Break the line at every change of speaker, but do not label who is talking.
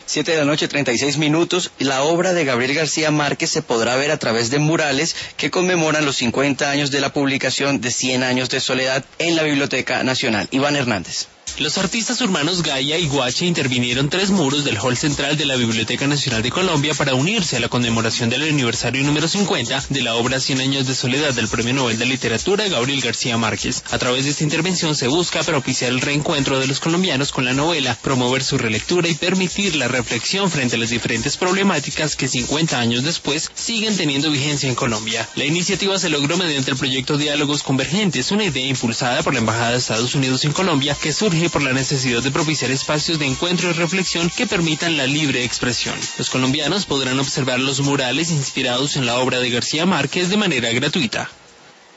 7 de la noche, 36 minutos. La obra de Gabriel García Márquez se podrá ver a través de murales que conmemoran los 50 años de la publicación de 100 años de soledad en la Biblioteca Nacional. Iván Hernández.
Los artistas urbanos Gaia y Guache intervinieron 3 muros del hall central de la Biblioteca Nacional de Colombia para unirse a la conmemoración del aniversario número 50 de la obra 100 años de soledad del Premio Nobel de Literatura Gabriel García Márquez. A través de esta intervención se busca propiciar el reencuentro de los colombianos con la novela, promover su relectura y permitir la reflexión frente a las diferentes problemáticas que 50 años después siguen teniendo vigencia en Colombia. La iniciativa se logró mediante el proyecto Diálogos Convergentes, una idea impulsada por la Embajada de Estados Unidos en Colombia que surge por la necesidad de propiciar espacios de encuentro y reflexión que permitan la libre expresión. Los colombianos podrán observar los murales inspirados en la obra de García Márquez de manera gratuita.